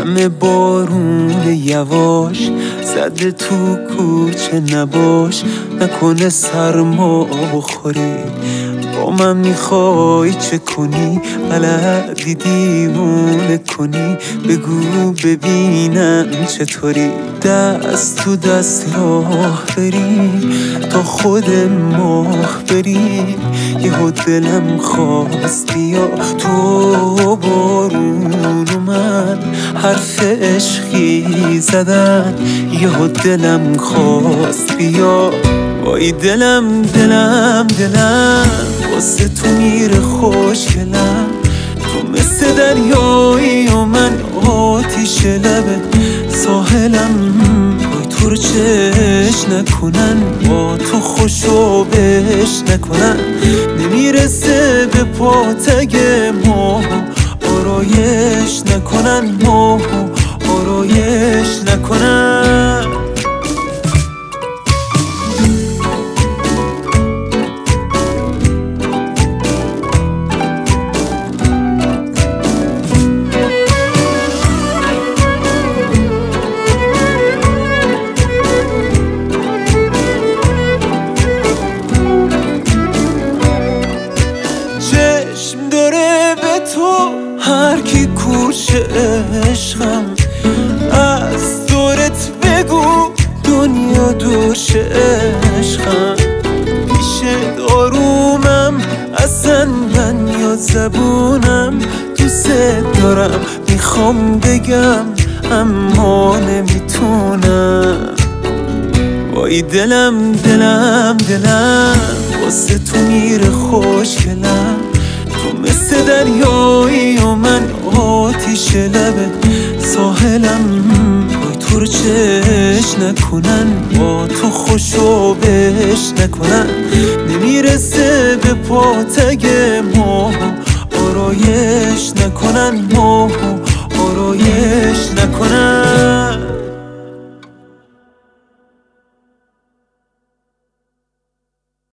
همه بارون یواش زده تو کوچه نباش، نکنه سرما بخوری. با من میخوای چه کنی؟ بلدی دیوونه کنی؟ بگو ببینم چطوری. دست تو دست راه بریم تا خود ماه بریم. یهو دلم خواست بیا تو بارون و من حرف عشقی زدن. یهو دلم خواست بیا، وای دلم دلم دلم واسه تو میره خوشگلم. تو مثل دریایی و من آتیش لبه ساحلم. وای تو رو چش نکنن، با تو خوشو بش نکنن. نمیرسه به پاتگ ماه آرایش نکنن، ماه آرایش نکنن. چشم داره به تو هر کی کوچه عشقم. از دورت بگو دنیا دوش عشقم. میشه دارومم اصلا من یا زبونم. دوست دارم میخوام بگم اما نمیتونم. وای دلم دلم دلم واسه تو میره خوشگلم. تو مثل دریایی و من آتیش لبه ساحلم. وای تو رو چش نکنن، با تو خوشو بش نکنن. نمیرسه به پاتگ ماه آرایش نکنن.